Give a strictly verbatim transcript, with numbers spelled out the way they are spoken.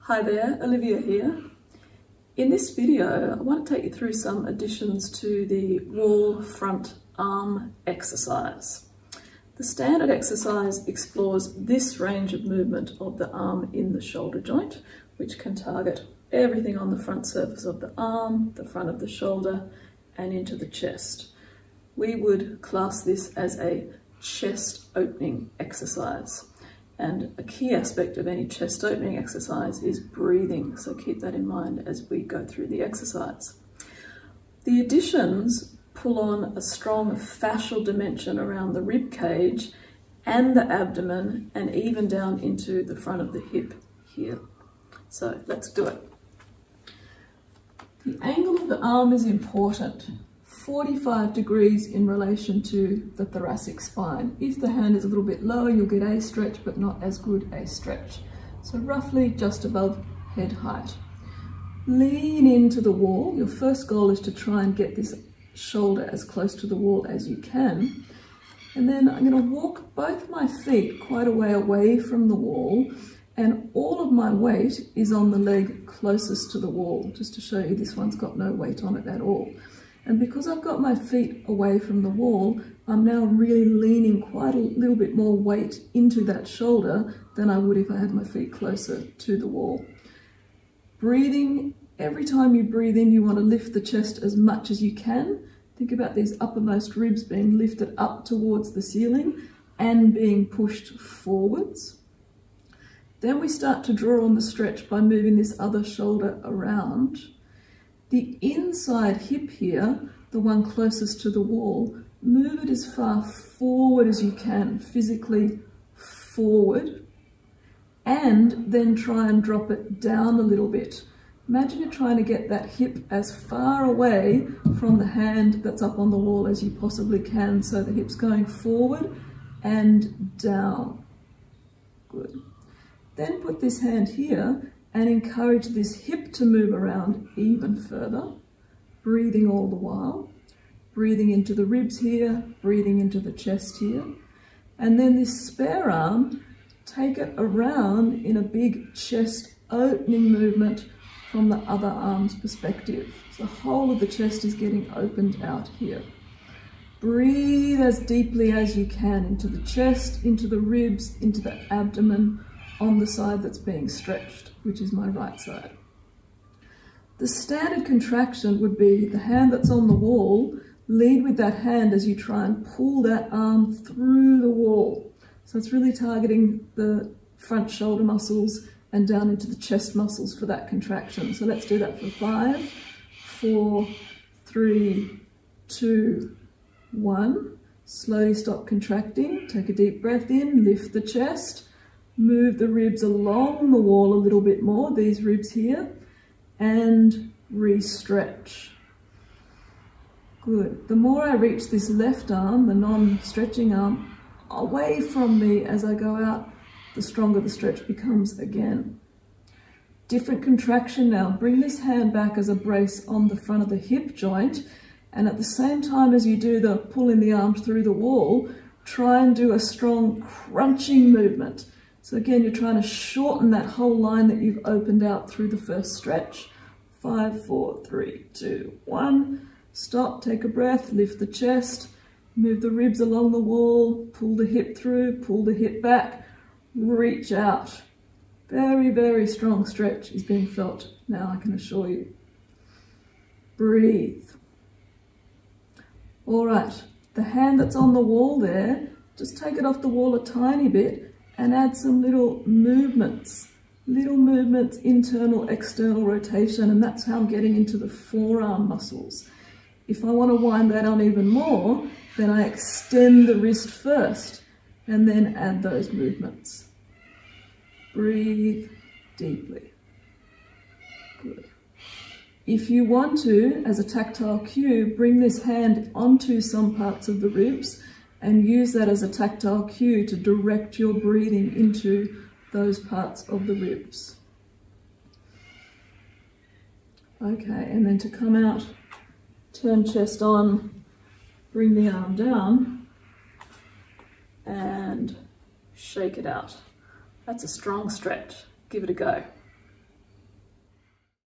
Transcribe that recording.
Hi there, Olivia here. In this video, I want to take you through some additions to the wall front arm exercise. The standard exercise explores this range of movement of the arm in the shoulder joint, which can target everything on the front surface of the arm, the front of the shoulder, and into the chest. We would class this as a chest opening exercise. And a key aspect of any chest opening exercise is breathing, so keep that in mind as we go through the exercise. The additions pull on a strong fascial dimension around the rib cage and the abdomen and even down into the front of the hip here. So let's do it. The angle of the arm is important. forty-five degrees in relation to the thoracic spine. If the hand is a little bit lower, you'll get a stretch, but not as good a stretch. So roughly just above head height. Lean into the wall. Your first goal is to try and get this shoulder as close to the wall as you can. And then I'm going to walk both my feet quite a way away from the wall, and all of my weight is on the leg closest to the wall, just to show you this one's got no weight on it at all. And because I've got my feet away from the wall, I'm now really leaning quite a little bit more weight into that shoulder than I would if I had my feet closer to the wall. Breathing, every time you breathe in, you want to lift the chest as much as you can. Think about these uppermost ribs being lifted up towards the ceiling and being pushed forwards. Then we start to draw on the stretch by moving this other shoulder around. The inside hip here, the one closest to the wall, move it as far forward as you can, physically forward, and then try and drop it down a little bit. Imagine you're trying to get that hip as far away from the hand that's up on the wall as you possibly can, so the hip's going forward and down. Good. Then put this hand here and encourage this hip to move around even further, breathing all the while, breathing into the ribs here, breathing into the chest here. And then this spare arm, take it around in a big chest opening movement from the other arm's perspective. So the whole of the chest is getting opened out here. Breathe as deeply as you can into the chest, into the ribs, into the abdomen, on the side that's being stretched, which is my right side. The standard contraction would be the hand that's on the wall, lead with that hand as you try and pull that arm through the wall. So it's really targeting the front shoulder muscles and down into the chest muscles for that contraction. So let's do that for five, four, three, two, one. Slowly stop contracting, take a deep breath in, lift the chest, move the ribs along the wall a little bit more, these ribs here, and re-stretch. Good. The more I reach this left arm, the non-stretching arm, away from me as I go out, the stronger the stretch becomes again. Different contraction now. Bring this hand back as a brace on the front of the hip joint, and at the same time as you do the pulling the arm through the wall, try and do a strong crunching movement. So again, you're trying to shorten that whole line that you've opened out through the first stretch. Five, four, three, two, one. Stop, take a breath, lift the chest, move the ribs along the wall, pull the hip through, pull the hip back, reach out. Very, very strong stretch is being felt now, I can assure you. Breathe. All right, the hand that's on the wall there, just take it off the wall a tiny bit and add some little movements, little movements, internal, external rotation, and that's how I'm getting into the forearm muscles. If I want to wind that on even more, then I extend the wrist first and then add those movements. Breathe deeply. Good. If you want to, as a tactile cue, bring this hand onto some parts of the ribs and use that as a tactile cue to direct your breathing into those parts of the ribs. Okay, and then to come out, turn chest on, bring the arm down, and shake it out. That's a strong stretch. Give it a go.